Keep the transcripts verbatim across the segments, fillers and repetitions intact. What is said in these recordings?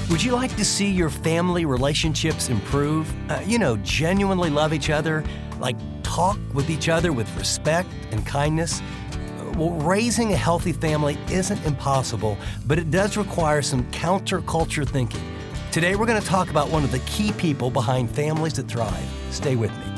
Would you like to see your family relationships improve? Uh, you know, genuinely love each other, like talk with each other with respect and kindness? Well, raising a healthy family isn't impossible, but it does require some counterculture thinking. Today, we're going to talk about one of the key people behind families that thrive. Stay with me.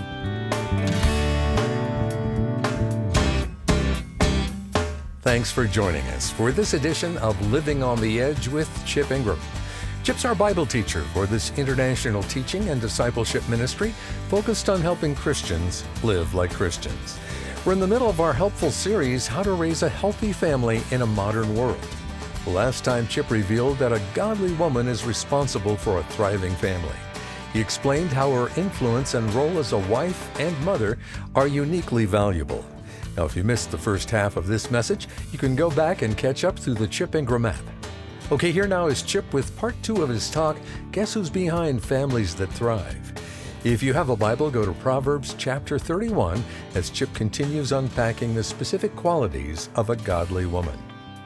Thanks for joining us for this edition of Living on the Edge with Chip Ingram. Chip's our Bible teacher for this international teaching and discipleship ministry focused on helping Christians live like Christians. We're in the middle of our helpful series, How to Raise a Healthy Family in a Modern World. Last time, Chip revealed that a godly woman is responsible for a thriving family. He explained how her influence and role as a wife and mother are uniquely valuable. Now, if you missed the first half of this message, you can go back and catch up through the Chip Ingram app. Okay, here now is Chip with part two of his talk, Guess Who's Behind Families That Thrive? If you have a Bible, go to Proverbs chapter thirty-one as Chip continues unpacking the specific qualities of a godly woman.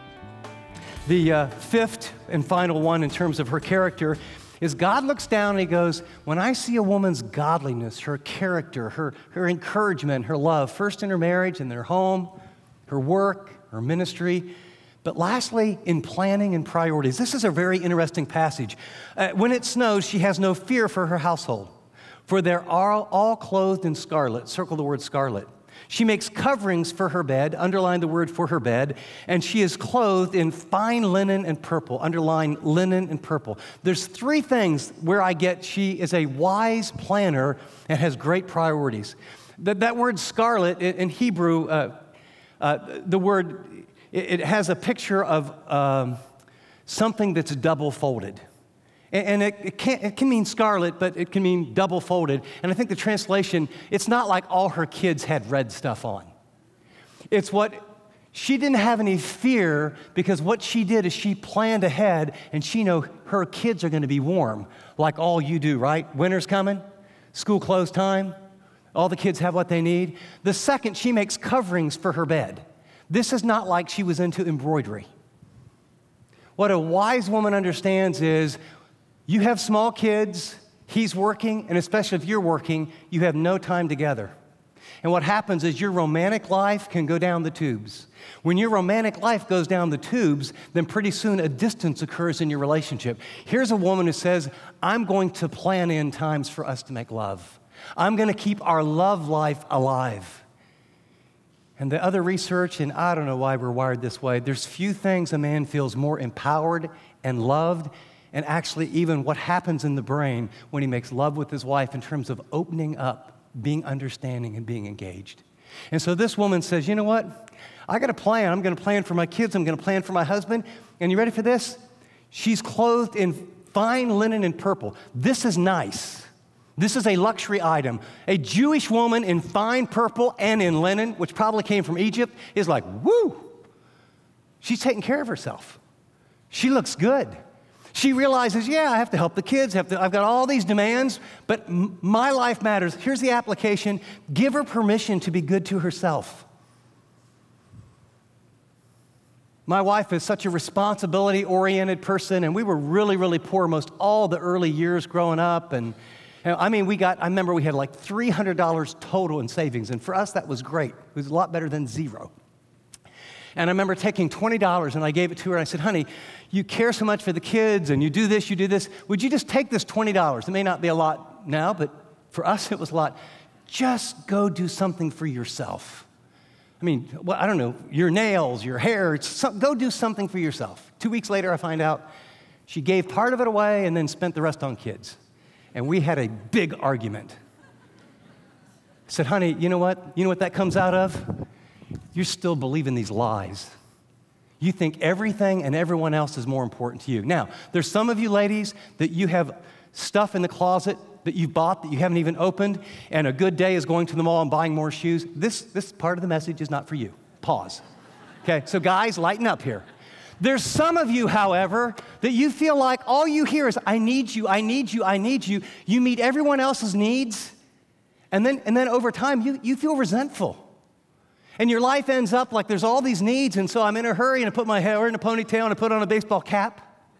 The uh, fifth and final one in terms of her character is God looks down and he goes, when I see a woman's godliness, her character, her, her encouragement, her love, first in her marriage and their home, her work, her ministry, but lastly, in planning and priorities. This is a very interesting passage. Uh, when it snows, she has no fear for her household, for they're all, all clothed in scarlet. Circle the word scarlet. She makes coverings for her bed, underline the word for her bed, and she is clothed in fine linen and purple, underline linen and purple. There's three things where I get she is a wise planner and has great priorities. That, that word scarlet in, in Hebrew, uh, uh, the word, it, it has a picture of um, something that's double-folded. And it, it, can, it can mean scarlet, but it can mean double-folded. And I think the translation, it's not like all her kids had red stuff on. It's what, she didn't have any fear because what she did is she planned ahead and she knew her kids are going to be warm, like all you do, right? Winter's coming, school close time, all the kids have what they need. The second, she makes coverings for her bed. This is not like she was into embroidery. What a wise woman understands is, you have small kids, he's working, and especially if you're working, you have no time together. And what happens is your romantic life can go down the tubes. When your romantic life goes down the tubes, then pretty soon a distance occurs in your relationship. Here's a woman who says, I'm going to plan in times for us to make love. I'm going to keep our love life alive. And the other research, and I don't know why we're wired this way, there's few things a man feels more empowered and loved, and actually even what happens in the brain when he makes love with his wife in terms of opening up, being understanding, and being engaged. And so this woman says, you know what? I got a plan. I'm going to plan for my kids. I'm going to plan for my husband. And you ready for this? She's clothed in fine linen and purple. This is nice. This is a luxury item. A Jewish woman in fine purple and in linen, which probably came from Egypt, is like, woo! She's taking care of herself. She looks good. She realizes, yeah, I have to help the kids. Have to, I've got all these demands, but m- my life matters. Here's the application. Give her permission to be good to herself. My wife is such a responsibility-oriented person, and we were really, really poor most all the early years growing up. And, and I mean, we got, I remember we had like three hundred dollars total in savings, and for us, that was great. It was a lot better than zero. And I remember taking twenty dollars and I gave it to her and I said, honey, you care so much for the kids and you do this, you do this. Would you just take this twenty dollars? It may not be a lot now, but for us it was a lot. Just go do something for yourself. I mean, well, I don't know, your nails, your hair, it's some, go do something for yourself. Two weeks later I find out she gave part of it away and then spent the rest on kids. And we had a big argument. I said, honey, you know what? You know what that comes out of? You're still believing these lies. You think everything and everyone else is more important to you. Now, there's some of you ladies that you have stuff in the closet that you've bought that you haven't even opened, and a good day is going to the mall and buying more shoes. This, this part of the message is not for you. Pause. Okay, so guys, lighten up here. There's some of you, however, that you feel like all you hear is, I need you, I need you, I need you. You meet everyone else's needs, and then, and then over time, you, you feel resentful. And your life ends up like there's all these needs, and so I'm in a hurry, and I put my hair in a ponytail, and I put on a baseball cap.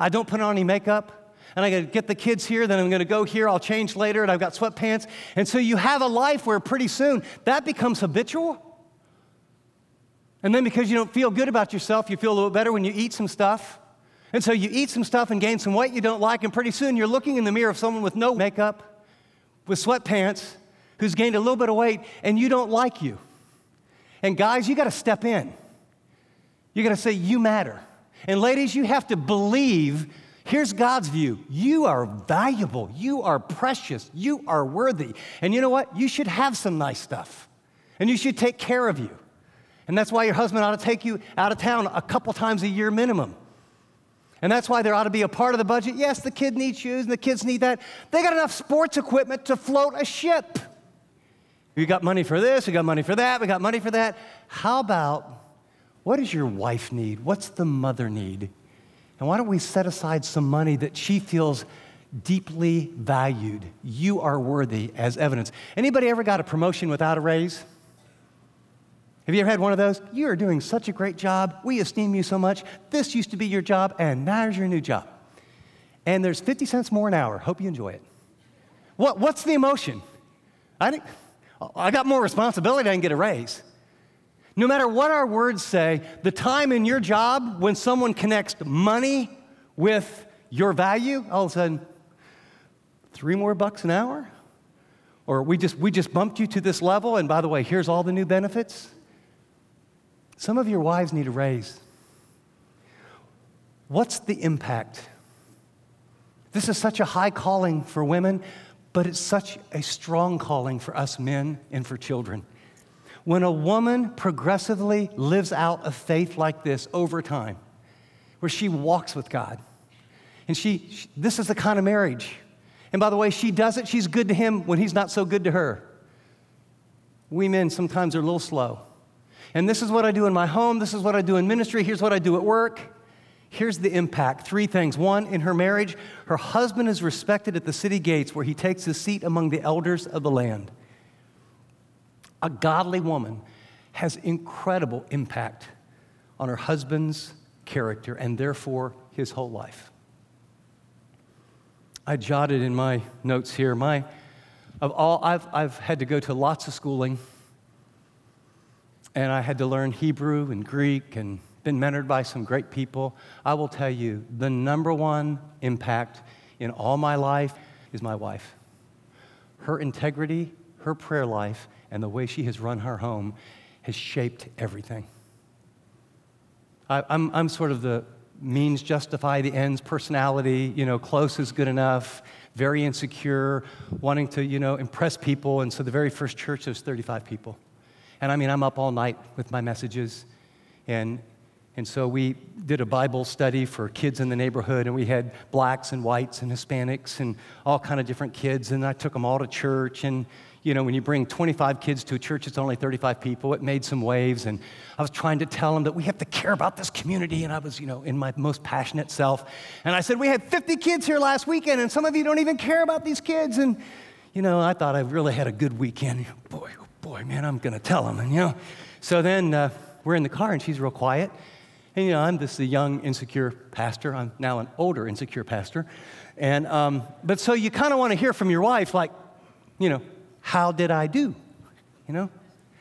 I don't put on any makeup, and I gotta get the kids here, then I'm gonna go here, I'll change later, and I've got sweatpants. And so you have a life where pretty soon that becomes habitual. And then because you don't feel good about yourself, you feel a little better when you eat some stuff. And so you eat some stuff and gain some weight you don't like, and pretty soon you're looking in the mirror of someone with no makeup, with sweatpants, who's gained a little bit of weight, and you don't like you. And guys, you gotta step in. You gotta say, you matter. And ladies, you have to believe, here's God's view. You are valuable, you are precious, you are worthy. And you know what? You should have some nice stuff. And you should take care of you. And that's why your husband ought to take you out of town a couple times a year minimum. And that's why there ought to be a part of the budget. Yes, the kid needs shoes and the kids need that. They got enough sports equipment to float a ship. We got money for this, we got money for that, we got money for that. How about, what does your wife need? What's the mother need? And why don't we set aside some money that she feels deeply valued? You are worthy as evidence. Anybody ever got a promotion without a raise? Have you ever had one of those? You are doing such a great job. We esteem you so much. This used to be your job, and now's your new job. And there's fifty cents more an hour. Hope you enjoy it. What, what's the emotion? I think, I got more responsibility, I can get a raise. No matter what our words say, the time in your job when someone connects money with your value, all of a sudden, three more bucks an hour? Or we just, we just bumped you to this level, and by the way, here's all the new benefits. Some of your wives need a raise. What's the impact? This is such a high calling for women, but it's such a strong calling for us men and for children. When a woman progressively lives out a faith like this over time, where she walks with God, and she, she this is the kind of marriage. And by the way, she does it, she's good to him when he's not so good to her. We men sometimes are a little slow. And this is what I do in my home, this is what I do in ministry, here's what I do at work. Here's the impact, three things. One, in her marriage, her husband is respected at the city gates where he takes his seat among the elders of the land. A godly woman has incredible impact on her husband's character and therefore his whole life. I jotted in my notes here, my, of all, I've, I've had to go to lots of schooling, and I had to learn Hebrew and Greek and been mentored by some great people. I will tell you, the number one impact in all my life is my wife. Her integrity, her prayer life, and the way she has run her home has shaped everything. I, I'm, I'm sort of the means justify the ends personality, you know, close is good enough, very insecure, wanting to, you know, impress people. And so the very first church, there's thirty-five people. And I mean, I'm up all night with my messages. And And so we did a Bible study for kids in the neighborhood, and we had blacks and whites and Hispanics and all kind of different kids, and I took them all to church. And, you know, when you bring twenty-five kids to a church, it's only thirty-five people. It made some waves, and I was trying to tell them that we have to care about this community, and I was, you know, in my most passionate self. And I said, we had fifty kids here last weekend, and some of you don't even care about these kids. And, you know, I thought I really had a good weekend. Boy, oh boy, man, I'm going to tell them. And, you know, so then uh, we're in the car, and she's real quiet. And, you know, I'm just a young, insecure pastor. I'm now an older, insecure pastor. And, um, but so you kind of want to hear from your wife, like, you know, how did I do? You know?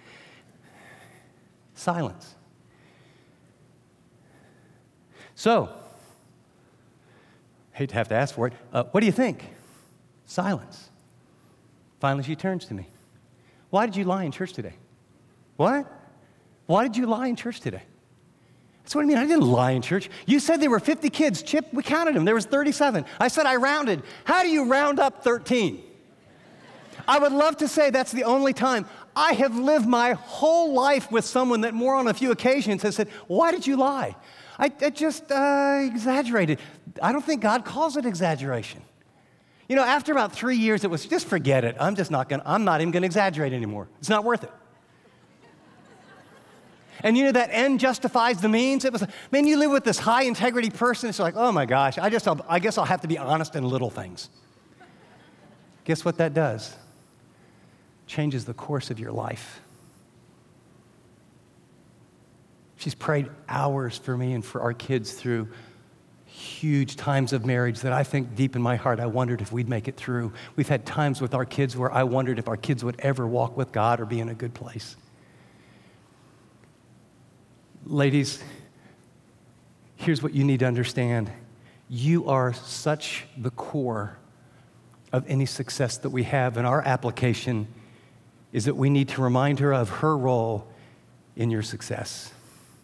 Silence. So, hate to have to ask for it, uh, what do you think? Silence. Finally, she turns to me. Why did you lie in church today? What? Why did you lie in church today? That's what I mean. I didn't lie in church. You said there were fifty kids. Chip, we counted them. There was thirty-seven. I said I rounded. How do you round up thirteen? I would love to say that's the only time. I have lived my whole life with someone that more on a few occasions has said, why did you lie? I, I just uh, exaggerated. I don't think God calls it exaggeration. You know, after about three years, it was just forget it. I'm just not going to, I'm not even going to exaggerate anymore. It's not worth it. And you know, that end justifies the means. It was, man, you live with this high integrity person. It's like, oh my gosh, I just, I guess I'll have to be honest in little things. Guess what that does? Changes the course of your life. She's prayed hours for me and for our kids through huge times of marriage that I think deep in my heart, I wondered if we'd make it through. We've had times with our kids where I wondered if our kids would ever walk with God or be in a good place. Ladies, here's what you need to understand. You are such the core of any success that we have, and our application is that we need to remind her of her role in your success.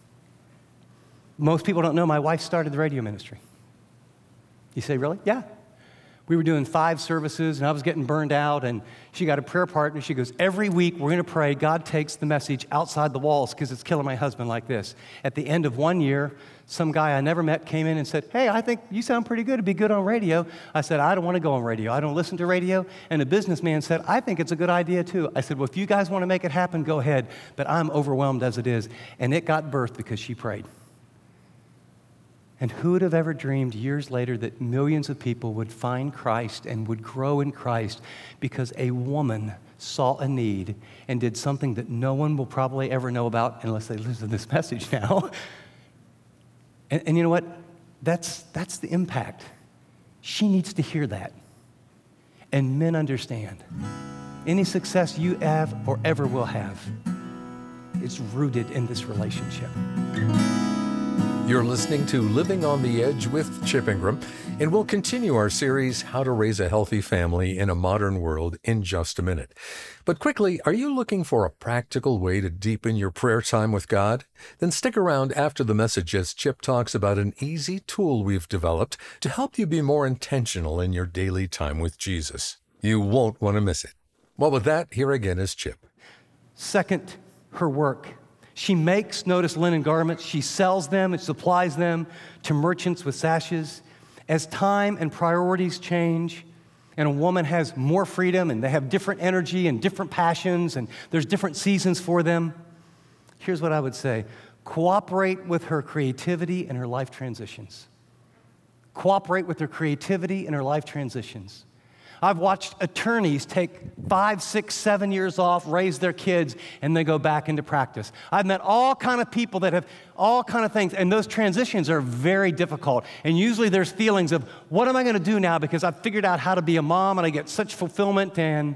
Most people don't know my wife started the radio ministry. You say, really? Yeah. We were doing five services, and I was getting burned out, and she got a prayer partner. She goes, every week we're going to pray God takes the message outside the walls because it's killing my husband like this. At the end of one year, some guy I never met came in and said, hey, I think you sound pretty good. It'd be good on radio. I said, I don't want to go on radio. I don't listen to radio. And a businessman said, I think it's a good idea too. I said, well, if you guys want to make it happen, go ahead. But I'm overwhelmed as it is. And it got birthed because she prayed. And who would have ever dreamed years later that millions of people would find Christ and would grow in Christ because a woman saw a need and did something that no one will probably ever know about unless they listen to this message now. And, and you know what? That's, that's the impact. She needs to hear that. And men understand. Any success you have or ever will have, it's rooted in this relationship. You're listening to Living on the Edge with Chip Ingram, and we'll continue our series, How to Raise a Healthy Family in a Modern World, in just a minute. But quickly, are you looking for a practical way to deepen your prayer time with God? Then stick around after the message as Chip talks about an easy tool we've developed to help you be more intentional in your daily time with Jesus. You won't want to miss it. Well, with that, here again is Chip. Second, her work. She makes, notice, linen garments. She sells them and supplies them to merchants with sashes. As time and priorities change, and a woman has more freedom, and they have different energy and different passions, and there's different seasons for them, here's what I would say. Cooperate with her creativity and her life transitions. Cooperate with her creativity and her life transitions. I've watched attorneys take five, six, seven years off, raise their kids, and they go back into practice. I've met all kind of people that have all kind of things, and those transitions are very difficult. And usually there's feelings of, what am I going to do now? Because I've figured out how to be a mom, and I get such fulfillment. And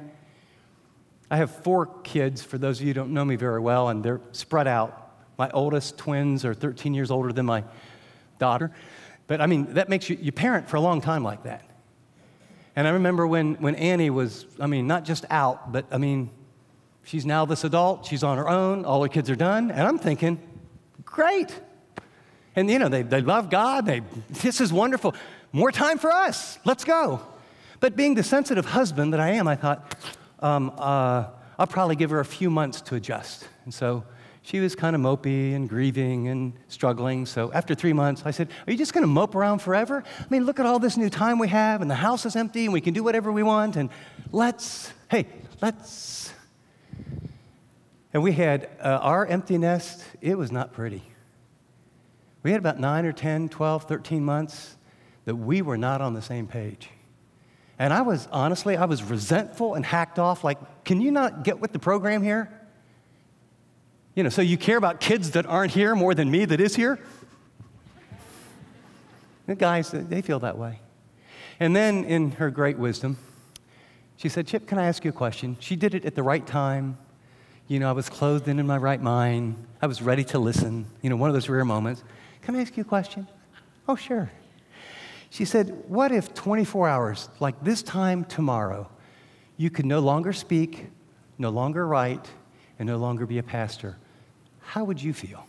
I have four kids, for those of you who don't know me very well, and they're spread out. My oldest twins are thirteen years older than my daughter. But I mean, that makes you, you parent for a long time like that. And I remember when, when Annie was, I mean, not just out, but I mean, she's now this adult, she's on her own, all her kids are done, and I'm thinking, great. And you know, they, they love God, they, this is wonderful. More time for us, let's go. But being the sensitive husband that I am, I thought, um, uh, I'll probably give her a few months to adjust. And so she was kind of mopey and grieving and struggling. So after three months, I said, are you just going to mope around forever? I mean, look at all this new time we have, and the house is empty, and we can do whatever we want, and let's, hey, let's. And we had uh, our empty nest. It was not pretty. We had about nine or ten, twelve, thirteen months that we were not on the same page. And I was, honestly, I was resentful and hacked off, like, can you not get with the program here? You know, so you care about kids that aren't here more than me that is here? The guys, they feel that way. And then in her great wisdom, she said, Chip, can I ask you a question? She did it at the right time. You know, I was clothed in, in my right mind. I was ready to listen. You know, one of those rare moments. Can I ask you a question? Oh, sure. She said, what if twenty-four hours, like this time tomorrow, you could no longer speak, no longer write, and no longer be a pastor? How would you feel?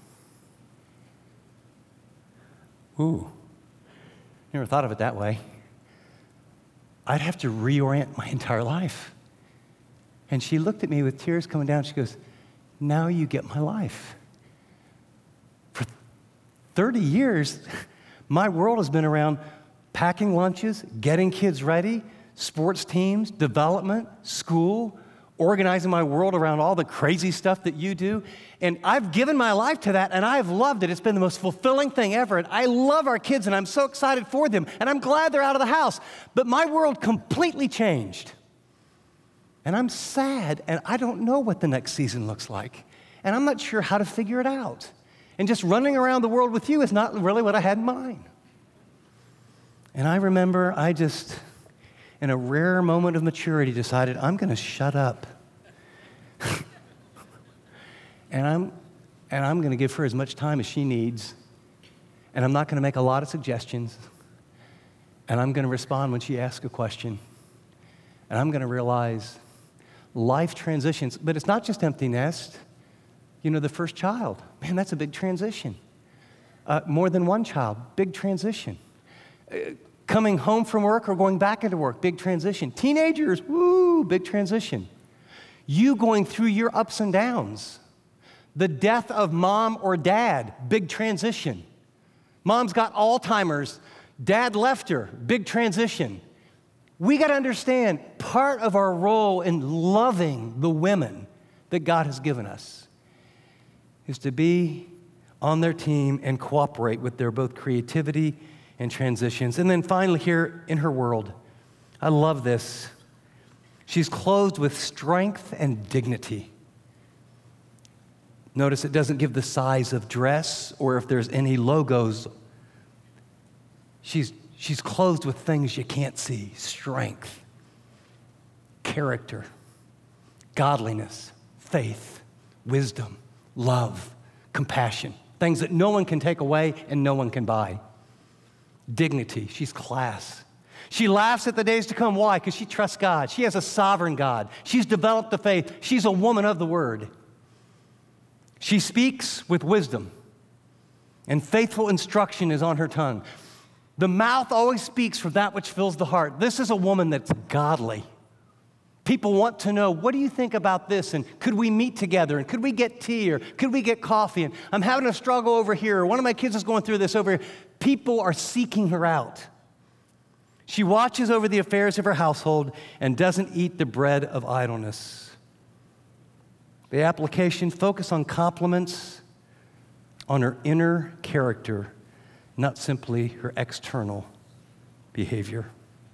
Ooh, never thought of it that way. I'd have to reorient my entire life. And she looked at me with tears coming down. She goes, now you get my life. For thirty years, my world has been around packing lunches, getting kids ready, sports teams, development, school, organizing my world around all the crazy stuff that you do. And I've given my life to that, and I've loved it. It's been the most fulfilling thing ever. And I love our kids, and I'm so excited for them. And I'm glad they're out of the house. But my world completely changed. And I'm sad, and I don't know what the next season looks like. And I'm not sure how to figure it out. And just running around the world with you is not really what I had in mind. And I remember I just, in a rare moment of maturity, decided I'm going to shut up. and I'm, and I'm going to give her as much time as she needs. And I'm not going to make a lot of suggestions. And I'm going to respond when she asks a question. And I'm going to realize life transitions, but it's not just empty nest. You know, the first child, man, that's a big transition. Uh, more than one child, big transition. Uh, coming home from work or going back into work, big transition. Teenagers, woo, big transition. You going through your ups and downs. The death of mom or dad, big transition. Mom's got Alzheimer's, dad left her, big transition. We got to understand part of our role in loving the women that God has given us is to be on their team and cooperate with their both creativity and transitions. And then finally here in her world, I love this. She's clothed with strength and dignity. Notice it doesn't give the size of dress or if there's any logos. She's, she's clothed with things you can't see. Strength, character, godliness, faith, wisdom, love, compassion. Things that no one can take away and no one can buy. Dignity, she's class. She laughs at the days to come. Why? Because she trusts God. She has a sovereign God. She's developed the faith. She's a woman of the word. She speaks with wisdom, and faithful instruction is on her tongue. The mouth always speaks for that which fills the heart. This is a woman that's godly. People want to know, what do you think about this? And could we meet together? And could we get tea? Or could we get coffee? And I'm having a struggle over here. Or one of my kids is going through this over here. People are seeking her out. She watches over the affairs of her household and doesn't eat the bread of idleness. The application, focus on compliments, on her inner character, not simply her external behavior.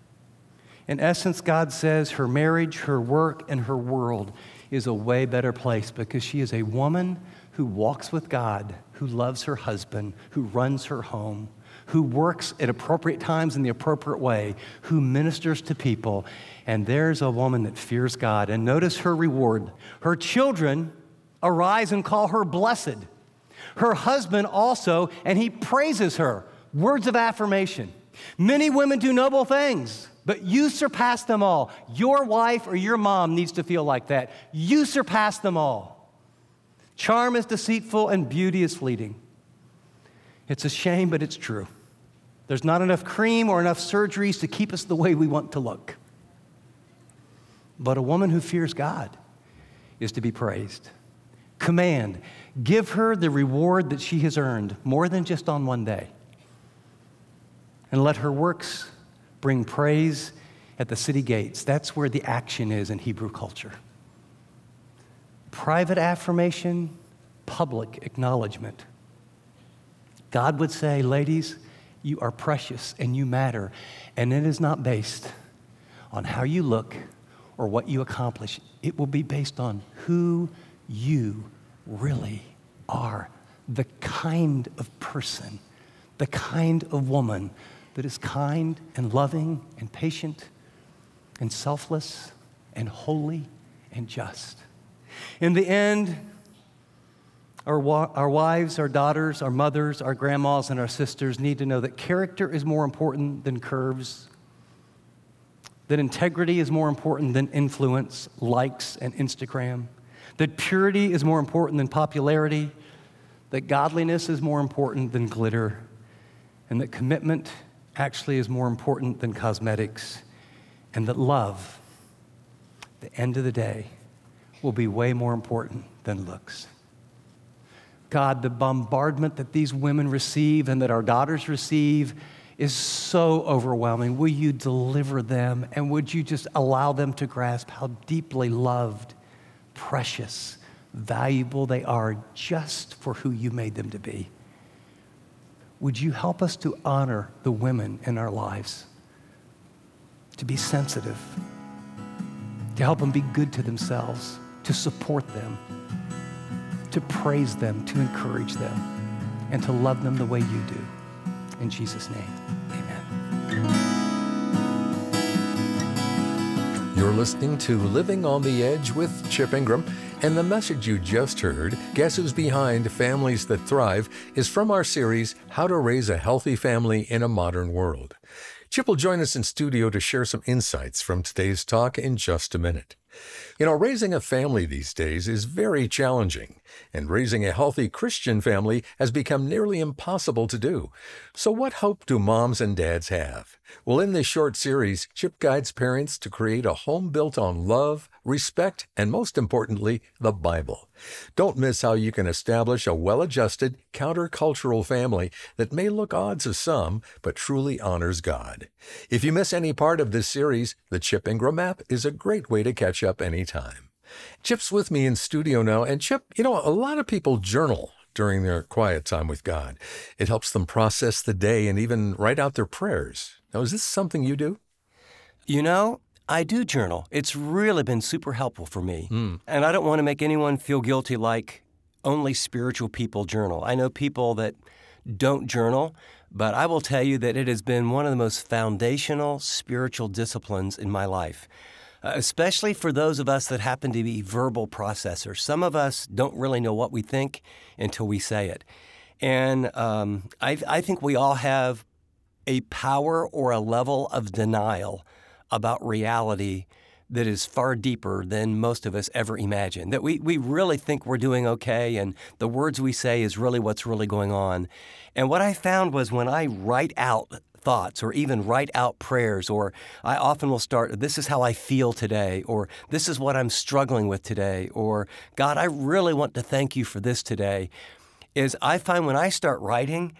In essence, God says her marriage, her work, and her world is a way better place because she is a woman who walks with God, who loves her husband, who runs her home, who works at appropriate times in the appropriate way, who ministers to people. And there's a woman that fears God. And notice her reward. Her children arise and call her blessed. Her husband also, and he praises her. Words of affirmation. Many women do noble things, but you surpass them all. Your wife or your mom needs to feel like that. You surpass them all. Charm is deceitful and beauty is fleeting. It's a shame, but it's true. There's not enough cream or enough surgeries to keep us the way we want to look. But a woman who fears God is to be praised. Command, give her the reward that she has earned, more than just on one day. And let her works bring praise at the city gates. That's where the action is in Hebrew culture. Private affirmation, public acknowledgement. God would say, ladies, you are precious and you matter. And it is not based on how you look or what you accomplish. It will be based on who you really are. The kind of person, the kind of woman that is kind and loving and patient and selfless and holy and just. In the end, Our, wa- our wives, our daughters, our mothers, our grandmas, and our sisters need to know that character is more important than curves, that integrity is more important than influence, likes, and Instagram, that purity is more important than popularity, that godliness is more important than glitter, and that commitment actually is more important than cosmetics, and that love, at the end of the day, will be way more important than looks. God, the bombardment that these women receive and that our daughters receive is so overwhelming. Will you deliver them, and would you just allow them to grasp how deeply loved, precious, valuable they are just for who you made them to be? Would you help us to honor the women in our lives, to be sensitive, to help them be good to themselves, to support them, to praise them, to encourage them, and to love them the way you do. In Jesus' name, amen. You're listening to Living on the Edge with Chip Ingram, and the message you just heard, Guess Who's Behind Families That Thrive, is from our series, How to Raise a Healthy Family in a Modern World. Chip will join us in studio to share some insights from today's talk in just a minute. You know, raising a family these days is very challenging, and raising a healthy Christian family has become nearly impossible to do. So what hope do moms and dads have? Well, in this short series, Chip guides parents to create a home built on love, respect, and most importantly, the Bible. Don't miss how you can establish a well-adjusted, countercultural family that may look odd to some, but truly honors God. If you miss any part of this series, the Chip Ingram app is a great way to catch up anytime. Chip's with me in studio now, and Chip, you know, a lot of people journal during their quiet time with God. It helps them process the day and even write out their prayers. Now, is this something you do? You know, I do journal. It's really been super helpful for me. Mm. And I don't want to make anyone feel guilty like only spiritual people journal. I know people that don't journal, but I will tell you that it has been one of the most foundational spiritual disciplines in my life, uh, especially for those of us that happen to be verbal processors. Some of us don't really know what we think until we say it. And um, I, I think we all have a power or a level of denial about reality that is far deeper than most of us ever imagined, that we, we really think we're doing okay and the words we say is really what's really going on. And what I found was when I write out thoughts or even write out prayers, or I often will start, this is how I feel today, or this is what I'm struggling with today, or God, I really want to thank you for this today, is I find when I start writing,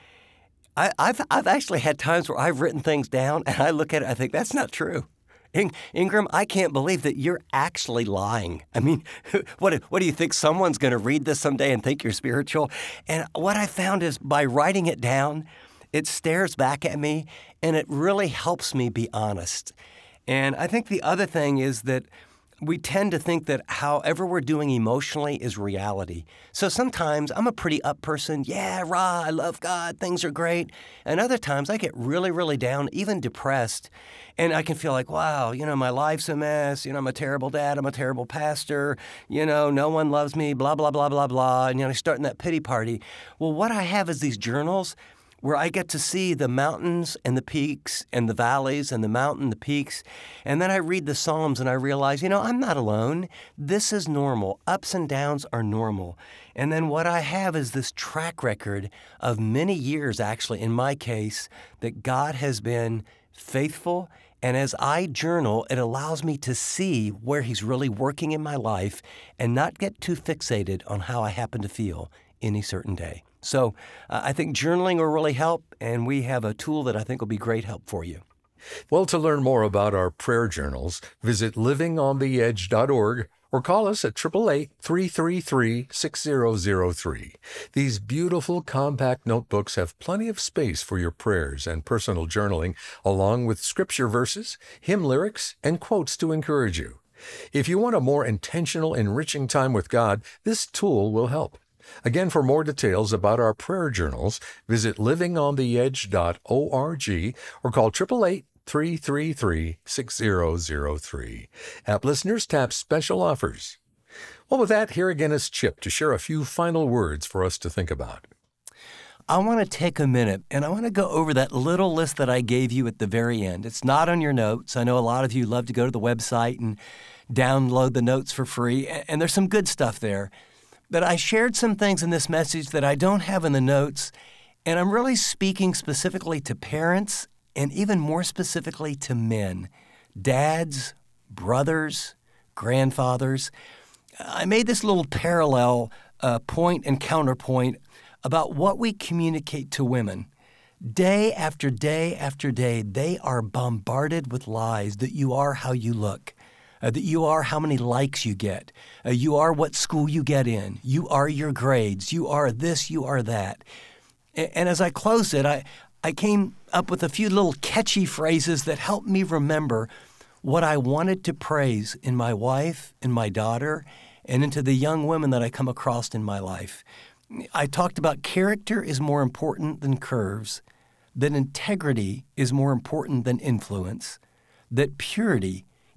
I, I've I've actually had times where I've written things down and I look at it, I think, that's not true. In, Ingram, I can't believe that you're actually lying. I mean, what, what do you think? Someone's going to read this someday and think you're spiritual? And what I found is by writing it down, it stares back at me and it really helps me be honest. And I think the other thing is that we tend to think that however we're doing emotionally is reality. So sometimes I'm a pretty up person. Yeah, rah, I love God. Things are great. And other times I get really, really down, even depressed. And I can feel like, wow, you know, my life's a mess. You know, I'm a terrible dad. I'm a terrible pastor. You know, no one loves me, blah, blah, blah, blah, blah. And, you know, I start in that pity party. Well, what I have is these journals where I get to see the mountains and the peaks and the valleys and the mountain, the peaks. And then I read the Psalms and I realize, you know, I'm not alone. This is normal. Ups and downs are normal. And then what I have is this track record of many years, actually, in my case, that God has been faithful. And as I journal, it allows me to see where He's really working in my life and not get too fixated on how I happen to feel any certain day. So uh, I think journaling will really help, and we have a tool that I think will be great help for you. Well, to learn more about our prayer journals, visit living on the edge dot org or call us at eight eight eight, three three three, six zero zero three. These beautiful compact notebooks have plenty of space for your prayers and personal journaling, along with scripture verses, hymn lyrics, and quotes to encourage you. If you want a more intentional, enriching time with God, this tool will help. Again, for more details about our prayer journals, visit living on the edge dot org or call eight eight eight, three three three, six zero zero three. App listeners tap special offers. Well, with that, here again is Chip to share a few final words for us to think about. I want to take a minute and I want to go over that little list that I gave you at the very end. It's not on your notes. I know a lot of you love to go to the website and download the notes for free, and there's some good stuff there. But I shared some things in this message that I don't have in the notes, and I'm really speaking specifically to parents and even more specifically to men, dads, brothers, grandfathers. I made this little parallel uh, point and counterpoint about what we communicate to women. Day after day after day, they are bombarded with lies that you are how you look. Uh, that you are how many likes you get. Uh, you are what school you get in. You are your grades. You are this, you are that. And, and as I closed it, I, I came up with a few little catchy phrases that helped me remember what I wanted to praise in my wife, in my daughter, and into the young women that I come across in my life. I talked about character is more important than curves, that integrity is more important than influence, that purity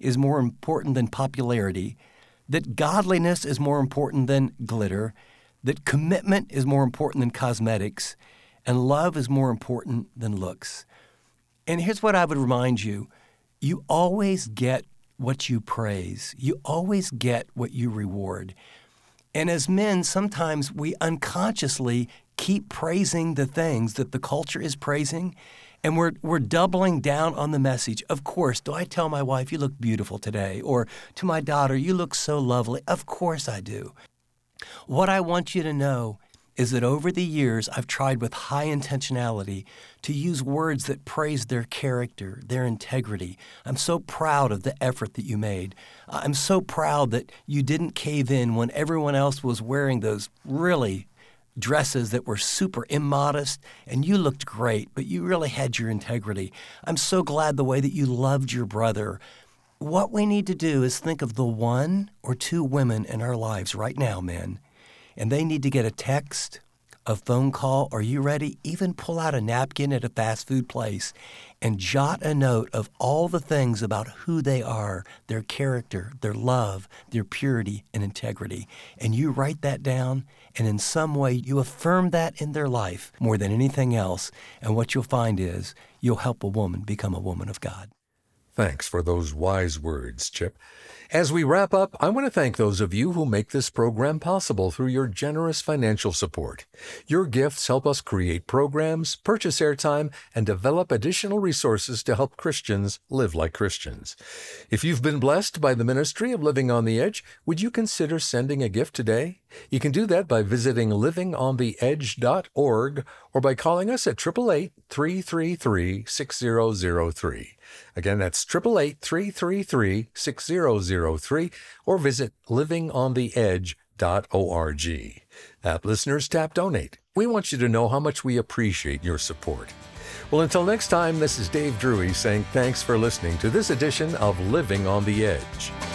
is more important than popularity, that godliness is more important than glitter, that commitment is more important than cosmetics, and love is more important than looks. And here's what I would remind you. You always get what you praise. You always get what you reward. And as men, sometimes we unconsciously keep praising the things that the culture is praising, and we're we're doubling down on the message. Of course, do I tell my wife, you look beautiful today? Or to my daughter, you look so lovely? Of course I do. What I want you to know is that over the years, I've tried with high intentionality to use words that praise their character, their integrity. I'm so proud of the effort that you made. I'm so proud that you didn't cave in when everyone else was wearing those really dresses that were super immodest, and you looked great, but you really had your integrity. I'm so glad the way that you loved your brother. What we need to do is think of the one or two women in our lives right now, men, and they need to get a text, a phone call, are you ready? Even pull out a napkin at a fast food place and jot a note of all the things about who they are, their character, their love, their purity and integrity. And you write that down, and in some way you affirm that in their life more than anything else. And what you'll find is you'll help a woman become a woman of God. Thanks for those wise words, Chip. As we wrap up, I want to thank those of you who make this program possible through your generous financial support. Your gifts help us create programs, purchase airtime, and develop additional resources to help Christians live like Christians. If you've been blessed by the ministry of Living on the Edge, would you consider sending a gift today? You can do that by visiting living on the edge dot org or by calling us at eight eight eight, three three three, six zero zero three. Again, that's eight eight eight, three three three, six zero zero three, or visit living on the edge dot org. App listeners, tap donate. We want you to know how much we appreciate your support. Well, until next time, this is Dave Drury saying thanks for listening to this edition of Living on the Edge.